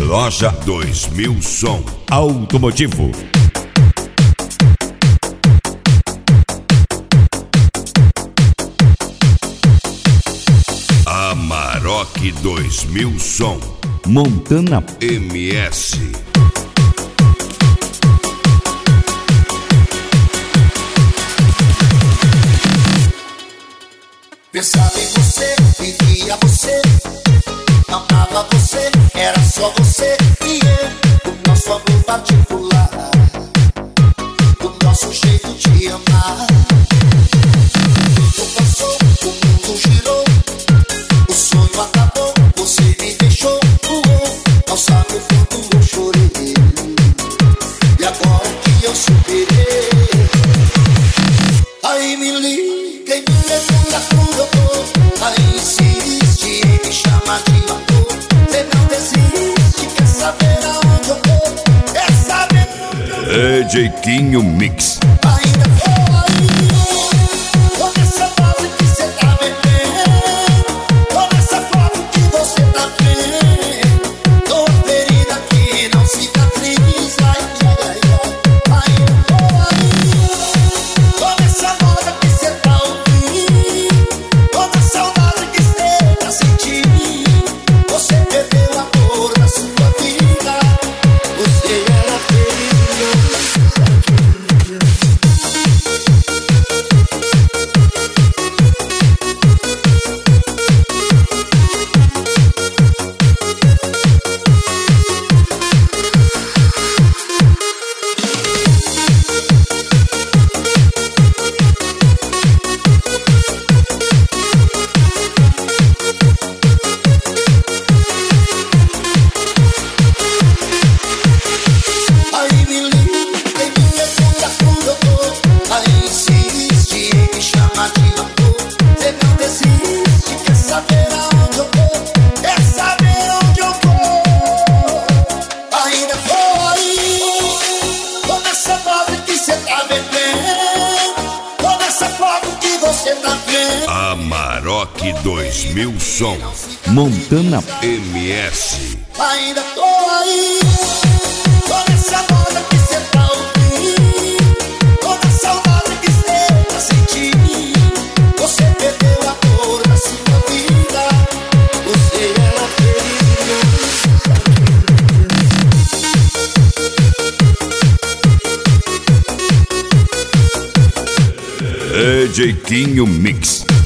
Loja 2000 Som Automotivo. Amarok 2000 Som Montana MS. Pensava em você, vivia você, amava você, era só você e eu. O nosso amor particular, o nosso jeito de amar. O tempo passou, o mundo girou, o sonho acabou, você me deixou. Não sabe o quanto eu chorei, e agora que eu superei. Aí me liga e me pergunta como eu tô. Aí insiste em me chamar de amor. Você não desiste, quer saber aonde eu tô, quer saber onde eu tô. DJ Quinho Mix. Ainda tô aí, tô nessa foto que cê tá bebendo, tô nessa foto que você tá vendo, tô ferida que não cicatriza. Ainda tô aí, tô nessa moda que cê tá ouvindo, toda saudade que cê tá sentindo. Você perdeu a cor da sua vida, você era feliz. Aí me liga e me pergunta como eu tô. Aí insiste em me chamar de amor. Você não desiste, quer saber aonde eu tô, quer saber onde eu tô. Ainda tô aí, tô nessa foto que cê tá bebendo, tô nessa foto que você tá vendo. Amarok 2000 Som Montana MS. Ainda tô aí, tô nessa moda que cê tá ouvindo, toda saudade que cê tá sentindo. Você perdeu a cor da sua vida, você era DJ Quinho Mix.